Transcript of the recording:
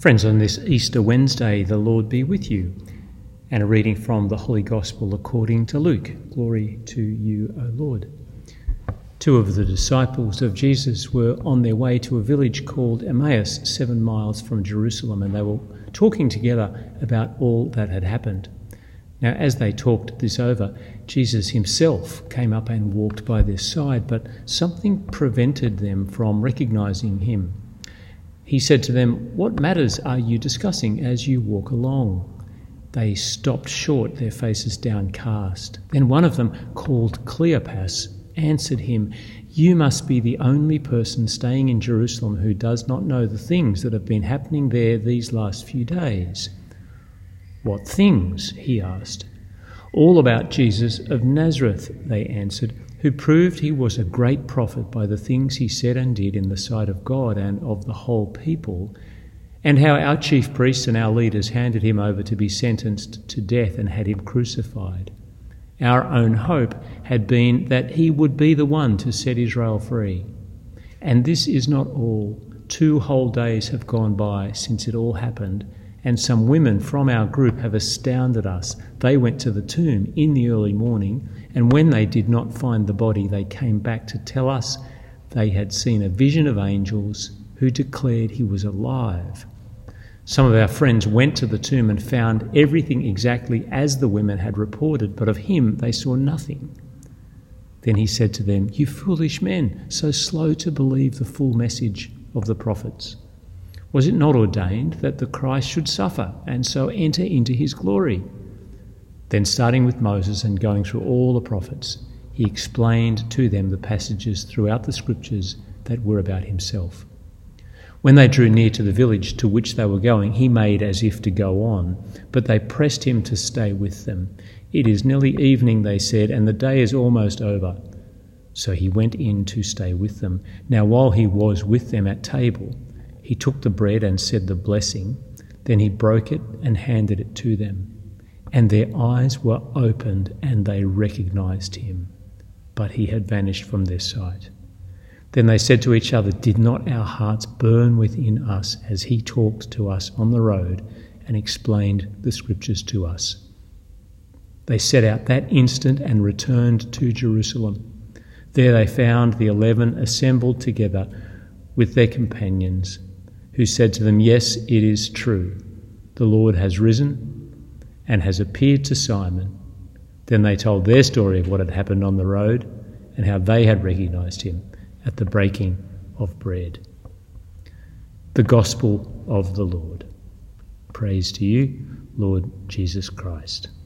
Friends, on this Easter Wednesday, the Lord be with you. And a reading from the Holy Gospel according to Luke. Glory to you, O Lord. Two of the disciples of Jesus were on their way to a village called Emmaus, 7 miles from Jerusalem, and they were talking together about all that had happened. Now, as they talked this over, Jesus himself came up and walked by their side, but something prevented them from recognising him. He said to them, "What matters are you discussing as you walk along?" They stopped short, their faces downcast. Then one of them, called Cleopas, answered him, "You must be the only person staying in Jerusalem who does not know the things that have been happening there these last few days." "What things?" he asked. "All about Jesus of Nazareth," they answered, "who proved he was a great prophet by the things he said and did in the sight of God and of the whole people, and how our chief priests and our leaders handed him over to be sentenced to death and had him crucified. Our own hope had been that he would be the one to set Israel free. And this is not all. 2 whole days have gone by since it all happened, and some women from our group have astounded us. They went to the tomb in the early morning, and when they did not find the body, they came back to tell us they had seen a vision of angels who declared he was alive. Some of our friends went to the tomb and found everything exactly as the women had reported, but of him they saw nothing." Then he said to them, "You foolish men, so slow to believe the full message of the prophets. Was it not ordained that the Christ should suffer and so enter into his glory?" Then, starting with Moses and going through all the prophets, he explained to them the passages throughout the scriptures that were about himself. When they drew near to the village to which they were going, he made as if to go on, but they pressed him to stay with them. "It is nearly evening," they said, "and the day is almost over." So he went in to stay with them. Now while he was with them at table, he took the bread and said the blessing. Then he broke it and handed it to them. And their eyes were opened and they recognized him, but he had vanished from their sight. Then they said to each other, "Did not our hearts burn within us as he talked to us on the road and explained the scriptures to us?" They set out that instant and returned to Jerusalem. There they found the 11 assembled together with their companions, who said to them, "Yes, it is true. The Lord has risen and has appeared to Simon." Then they told their story of what had happened on the road and how they had recognized him at the breaking of bread. The Gospel of the Lord. Praise to you, Lord Jesus Christ.